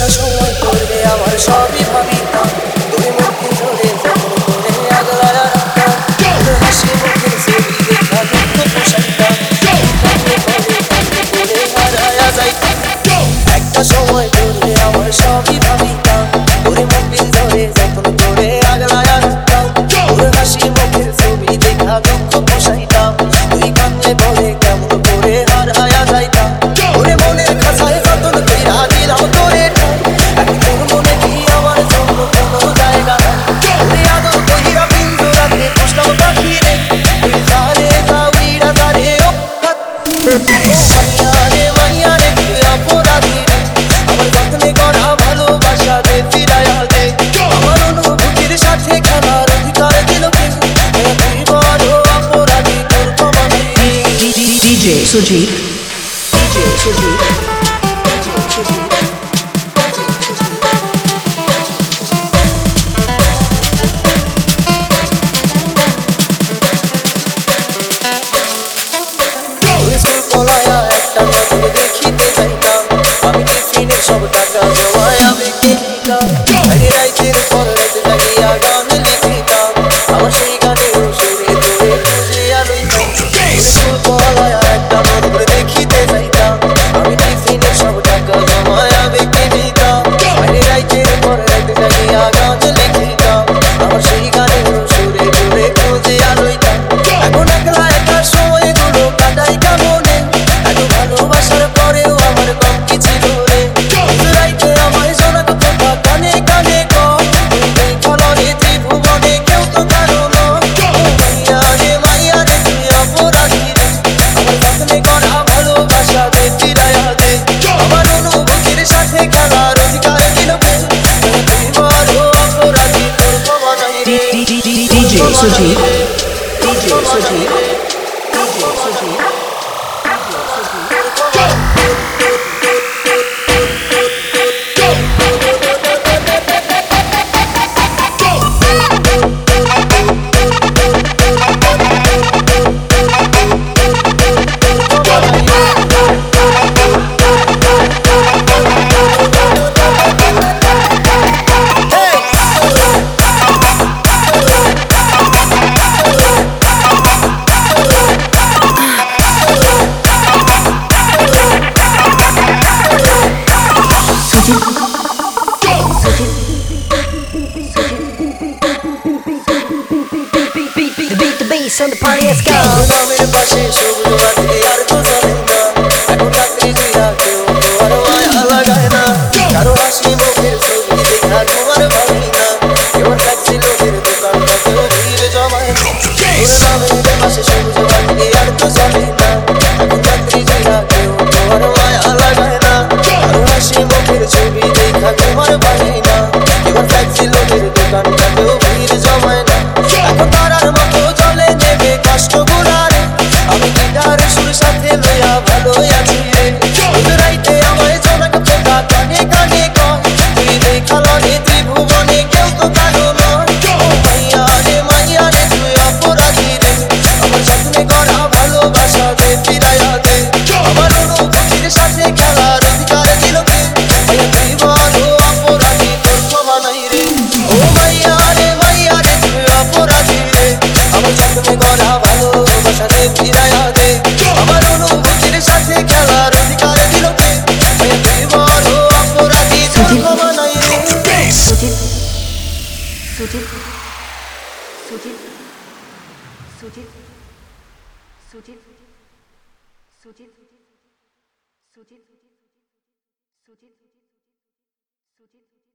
সময় করবে আমার সবই ভাবিতাম, তোরে মুখে ধরে যখন করে আগলা রাখতাম, তোর হাসি মুখের ছবি দেখা দুঃখ পোষাইতাম, কান্নে করে কান্নে করে হারায়া যাইতাম। একটা সময় করবে আমার সবই ভাবিতাম, তোরে মুখে ধরে যখন করে আগলা রাখতাম, তোর হাসি মুখের ছবি দেখা দুঃখ পোষাইতাম, তুই কান্নে করে কেমন করে হারায়া যাইতাম। ওরে মনের খাঁচায় যতন কইরা দিলাম তোরে ঠাই, এখন তোর মনে কি আমার জন্য কোনো জায়গা নাই। ওরে আদর কইরা পিঞ্জরাতে পুষলাম পাখি রে, তুই জানে যা উইরা জানে ও মাইয়া রে মাইয়া রে তুই অপরাধী রে, আমার যত্নে করা ভালোবাসা দে ফিরাইয়া দে, আমার অনুভূতির সাথে খেলার অধিকার দিল কে, তুই বড় অপরাধী তোর ক্ষমা নেই। DJ Sujit. DJ Sujit. School পলায়া একটা নজর দেখিতে যাইতাম, আমি টিফিনে সব টাকা জমায় আবেগে দিতাম, রাইতের পর রাত জাগিয়া গান লিখিতাম, আমার সেই গানের সুরে তোরে খুঁজিয়া লইতাম। স্কুল পলায়া একটা নজর দেখিতে যাইতাম, আমি টিফিনে সব টাকা জমায় আবেগে দিতাম, রাইতের পর রাত জাগিয়া গান লিখিতাম, আমার সেই গানের সুরে তোরে খুঁজিয়া লইতাম। এখন একলা একা সময়গুলো কাটাই কেমনে, এত ভালোবাসার পরেও আমার কম কি ছিল রে, রাইতে আমায় শোনা কথা কানে কানে কম, তুই ফলনে ত্রিভুবনে কেউ তো কারো না। মাইয়া রে তুই অপরাধী রে, আমার যত্নে করা ভালোবাসা দে ফিরাইয়া দে, আমার অনুভূতির সাথে খেলার অধিকার দিল কে, তুই বড় অপরাধী তোর ক্ষমা নাই রে। DJ Sujit. DJ Sujit. DJ Sujit. Beat the bass on the party, let's go. নামের পাশে সবুজ মাঠে আর তো চলে না, এখন রাত্রি জিরা কেউ তো আর মায়া লাগায় না, কারো হাসি মুখের ছবি দেখা তোমার ভাবি না, এবার ট্যাক্সি লোকের দোকানটাতেও ভিড় জমায় না। নামের পাশে সবুজ মাঠে আর তো চলে না, এখন রাত্রি জিরা কেউ তো আর মায়া লাগায় না, কারো হাসি মুখের ছবি দেখা তোমার ভাবি না, এবার ট্যাক্সি লোকের দোকানটাতেও ভিড় জমায় না। এখন তারার মতো চলে নেবে কষ্ট গুলারে, আমি গিটার সুর সাথে লইয়া ভালো আছি রে, রাইতে আমায় জনক খোকা কানে কানে কয়, তুই দেখালনে ত্রিভুবনে কেউ তো কারো নয়। মাইয়া রে তুই অপরাধী রে, আমার যত্নে করা ভালোবাসা দে ফিরাইয়া দে, আমার অনুভূতির সাথে খেলার অধিকার দিল কে, তুই বড় অপরাধী তোর ক্ষমা নাই রে। ও মাইয়া রে তুই অপরাধী রে, আমার যত্নে করা ভালোবাসা দে ফিরাইয়া দে, আমার অনুভূতির সাথে খেলার অধিকার দিল কে, তুই বড় অপরাধী তোর ক্ষমা নাই রে। Sujit. Sujit. Sujit. Sujit. Sujit. Sujit. Sujit. Sujit. Sujit.